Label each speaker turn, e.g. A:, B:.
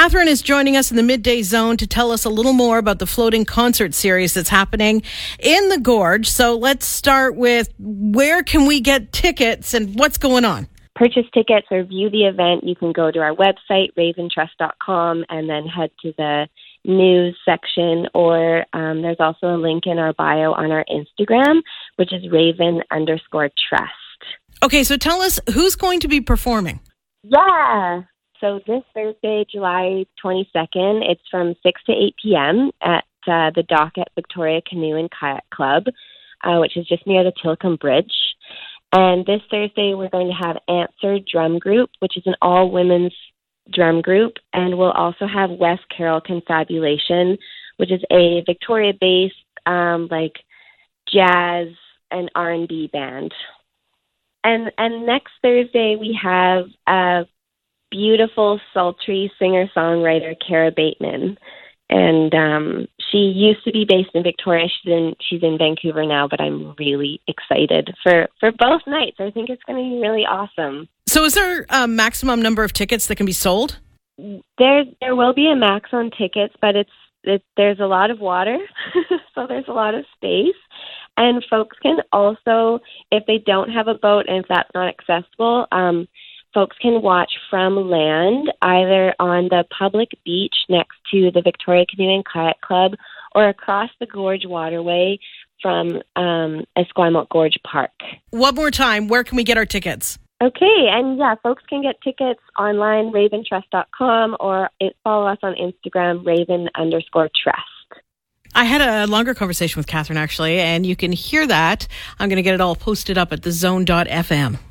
A: Catherine is joining us in the Midday Zone to tell us a little more about the floating concert series that's happening in the Gorge. So let's start with, where can we get tickets and what's going on?
B: Purchase tickets or view the event, you can go to our website, raventrust.com, and then head to the news section, or there's also a link in our bio on our Instagram, which is Raven_Trust.
A: Okay, so tell us, who's going to be performing?
B: Yeah. So this Thursday, July 22nd, it's from 6 to 8 p.m. at the dock at Victoria Canoe and Kayak Club, which is just near the Tilcombe Bridge. And this Thursday, we're going to have Answer Drum Group, which is an all-women's drum group. And we'll also have West Carroll Confabulation, which is a Victoria-based, jazz and R&B band. And next Thursday, we have a beautiful, sultry singer-songwriter, Cara Bateman. And she used to be based in Victoria. She's in Vancouver now, but I'm really excited for both nights. I think it's going to be really awesome.
A: So is there a maximum number of tickets that can be sold?
B: There will be a max on tickets, but there's a lot of water, so there's a lot of space. And folks can also, if they don't have a boat and if that's not accessible, folks can watch from land, either on the public beach next to the Victoria Canoe and Kayak Club or across the Gorge Waterway from Esquimalt Gorge Park.
A: One more time, where can we get our tickets?
B: Okay, and folks can get tickets online, raventrust.com, or follow us on Instagram, Raven_Trust.
A: I had a longer conversation with Catherine, actually, and you can hear that. I'm going to get it all posted up at thezone.fm.